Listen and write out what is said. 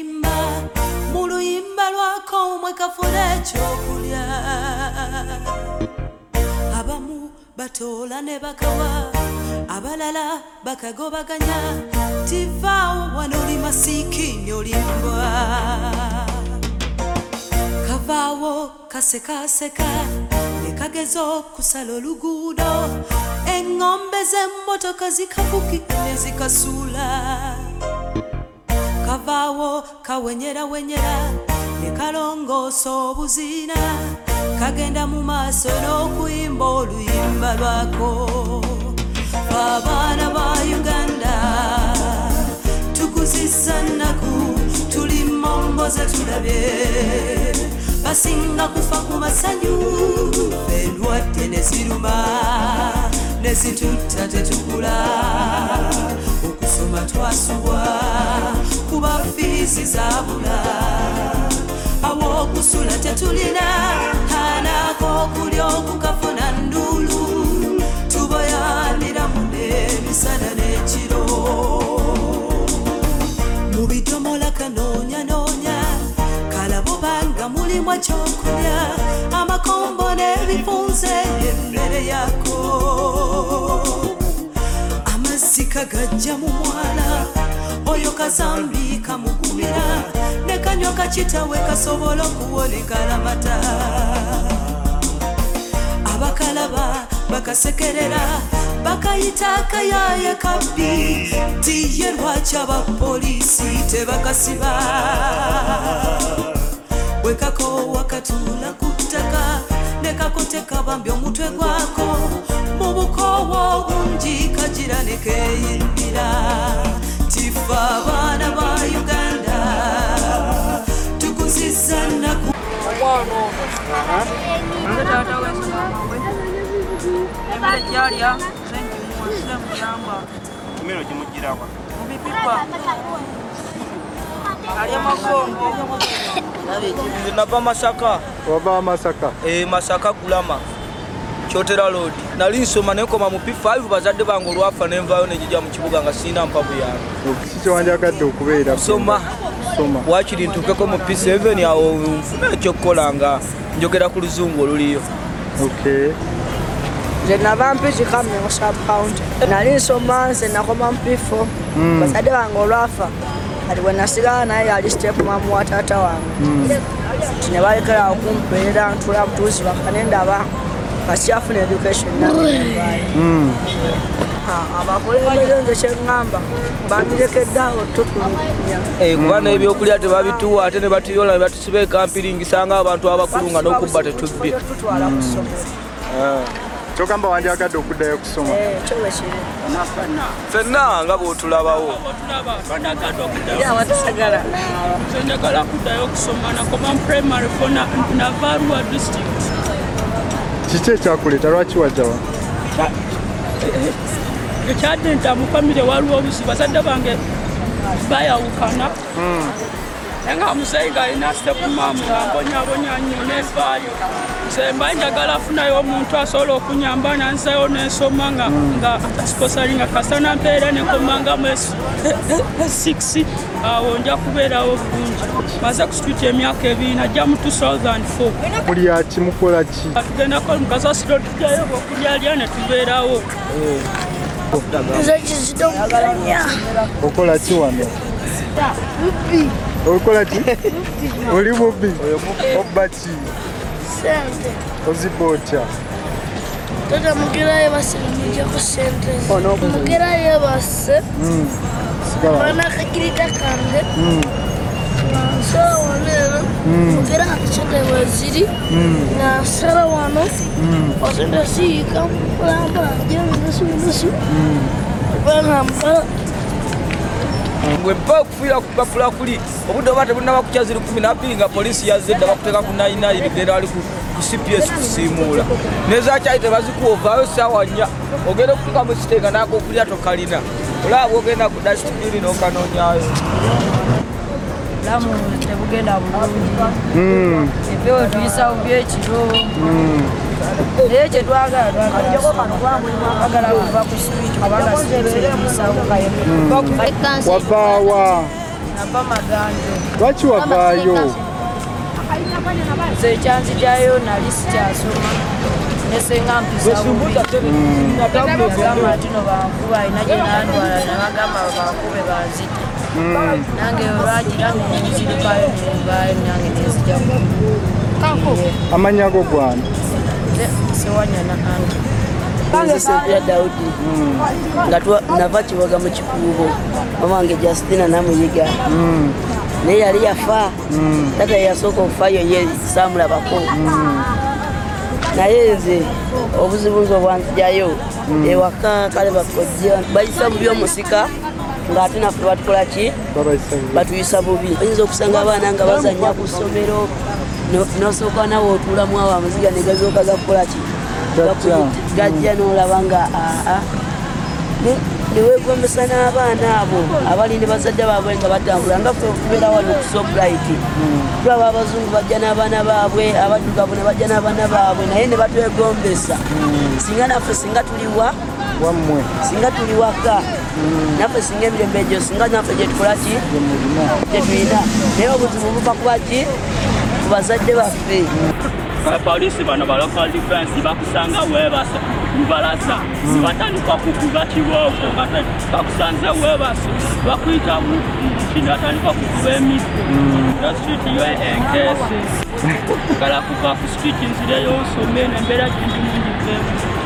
luyimba mu luyimba lwako mwe kafuna ekyokulya abamu batola ne bakawa abalala bakagobaganya tivaawo wano oli masikini olimbwa kavaawo kasekaseka nekagezo kusala oluguudo engombe z'emmotoka zikavukika ne zikasuula kavaawo kawenyera ne kalongoosa obuziina kagenda mu maaso n'okuyimba oluyimba lwako abaana ba Uganda tukuzisa nnaku tuli momboze tulabye basinga kufa ku masanyu endwadde ne ziruma ne zitutta tetukula okusoma twasubwa kuba fiisi zaabula awo okusula tetulina anaako okulya okukafuna ndulu tuboyanira mu n'emisana n'ekiro mu bidomola kanoonya kalabo banga mulimu ekyokulya amakombo n'ebifunze emmere yako amazzi kagajja mu mwala oyo kazambi kamugumira ne kanywa kakitawe kasobola okuwolekalamata abakalaba bakasekerera bakayita akayaye kabbi tiye lwaki abapoliisi tebakasiba wekako wakatula ku ttaka ne kakote kabambye omutwe gwako mu bukoowo bungi kagira ne keeyimbira tifa abaana ba Uganda tukuzisa nnaku nava Masaka. Wava Masaka? Masaka Gulama Kyotera Road. Nali nsoma nekoma mu P5 bazadde bange olwafa nenvayo nejija mu kibuga nga sina mpavu yange. Kiki wandiyagadde okubeera? Soma. Wakiri ntukeko mu P7 awo nfuna ekyokukola nga njogera ku luzungu oluliyo. Okay. Je nava mpiki kamwe mu sub-county. Nali nsoma nze nakoma mu P4 bazadde bange olwafa kati bwe nasigala naye yali step mamu wa taata wange ne balekera okumpeerera ntula butuuzi bakane ndaba kasi afuna education abakulembeze nze kyeŋŋamba bandirekedde awo tutulunya kuba n'ebyokulya tebabituwa ate ne batuyola ne batusiba ekampiringisa ng'abantu abakulu nga n'okubba tetubbye. Kyogamba wandyagadde okuddayo kusoma? Ffenna nga bw'otulabawo. Njagala kuddayo kusoma nakoma primary for Navarua district. Kiki ekyakuleeta lwaki wajjawa? Ekyadde nti mu famire waliwo obusi bazadde bange bayawukana nga muzeyi ng'alina stepu mamu ambonyabonya nnyo nevaayo nze mba njagala afunayo omuntu asobola okunyamba nanzayo nensoma nga sponsoringa kasana mpeera nenkoma mu S6 awo nja kubeerawo bulungi. Maze ku street emyaka 2 najja mu 2004. Mulya ki mukola ki? Tugendako omukazi asiro tujjayo okulyalya ne tubeerawo. nze kizito muganya Okola ki wano? Okola ki? Oli mubbi? Obba ki? sente Ozibba otya? tata mugerayo base mujjako sente mugerayo base bana kakirita kange nansala wano ero mugera akisente weziri nansala wano osente siika mpulampola njemnasunasu banampala Gwe bba okufiira ku papula kuli obudde oba tebunnaba kukya 12 nga poliisi yazze dda bakuteeka ku 99 ddera ali ku CPS kusiimuula nezakyali tebazikuwa ovaayo ssaawa 4 ogenda okutuuka mu sitenga n'akokulya tokalina olaba bwogenda ku dastibini n'okanoonyaayo. Lamu tebugenda bulungi epewe tuyisa byekiro naye kyetwagala twagala kuva ku street kubanga tuyisa Wavaawa? nava Maganjo. Lwaki wavaayo? Nze ekyanzigyayo nali sikyasoma nesenga mpisa bubi nagamba ati no bankuba alina gye nandwala nabagamba bankube banzite nange olwagira nenzirikayo nenvaayo nange nenzijjamu. Amannya go gwana? Sewanyana Anti. Nze Sempera Daudi nga nava Kiwaga mu Kikuubo mama wange Justina namuyiga naye yali yafa tata yasooka okufaayo ye saamulabako naye nze obuzibu nze obwanzijayo ewaka kale bakojja bayisa bubi omusika ng'ate naffe batukola ki batuyisa bubi. Oyinza okusanga abaana nga bazannya ku ssomero nosooka nawe otuulamu awo amaziga ne gazooka gakukola ki gajja n'olaba nga neweegombesa n'abaana abo abali ne bazadde baabwe nga batambula nga ffe okubeera wano ku Shoprite tulaba abazungu bajja n'abaana baabwe abaddugavu ne bajja n'abaana baabwe naye ne batwegombesa singa naffe singa tuliwa wammwe singa tuli waka naffe singa emirembe egyo singa naffe gye tukola ki gye tulina naye obuzibu buva kuba ki ku bazadde baffe. Polisi bano ba local defense bakusanga webasa mubalaza batandika kukuba kibooko bakusanze webasa bakuyita kino atandika kukuba emitwe street yo enkese kala kuva ku street nzireyo nsome nembeera gindi mungi